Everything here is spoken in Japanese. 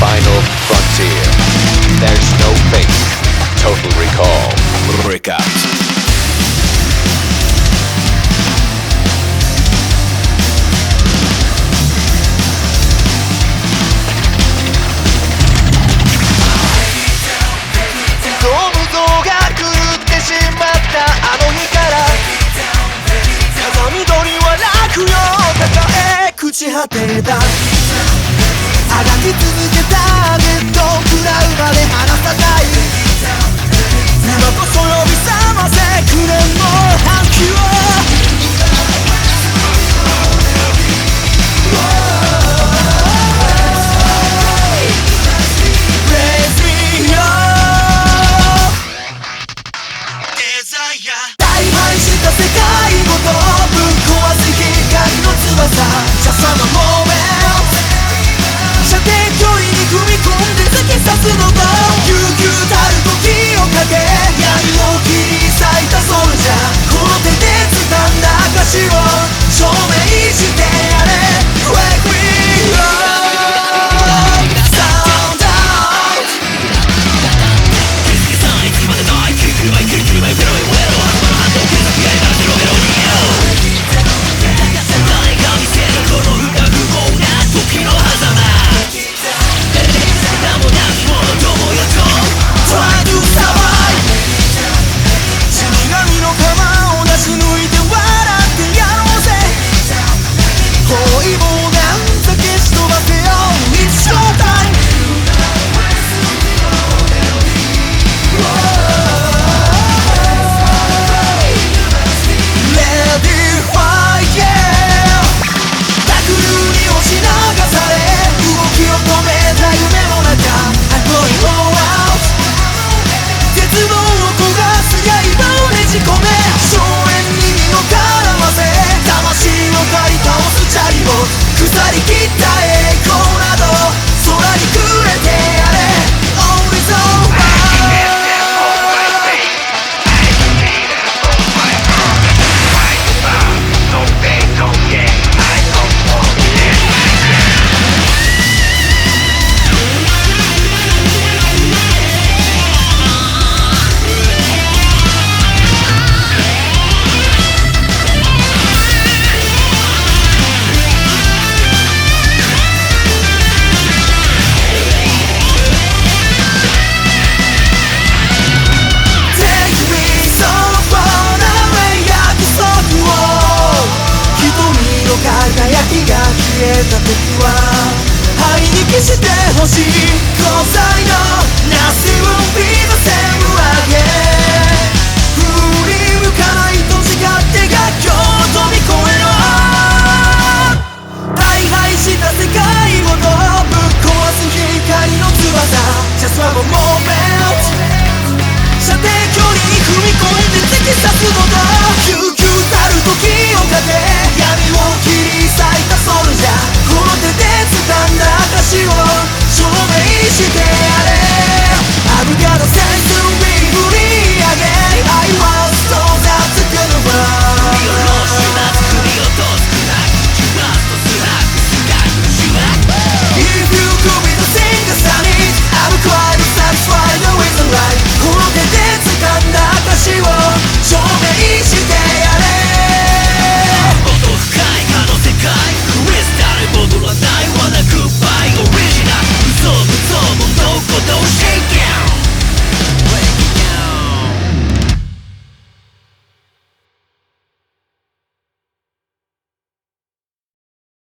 final frontier. There's no fate. Total recall. Breakout. 朽ち果てたあがき続けたターゲット食らうまで離さない今こそ呼び覚ませ9年の反旗を大敗した世界ごとぶっ壊す光の翼ジャサのモーメント射程距離に踏み込んで突き刺すのと悠久たる時をかけ闇を切り裂いたソルジャーこの手で掴んだ証を証明してやれ Wake me up Sound out いつまでだいくるまいくるくるまいベロイウェロ始まる反動警察がいたらゼロベロに誰が見せるこの不可不合な時の狭間名もなき者どもよと Try to survive 死神の構を出し抜いて笑ってやろうぜ包囲網なんざ消し飛ばせよ It's showtime腐り切った栄光など空にくれてやれ All is over輝きが消えた時は灰に消してほしい Cause I know nothing will be the same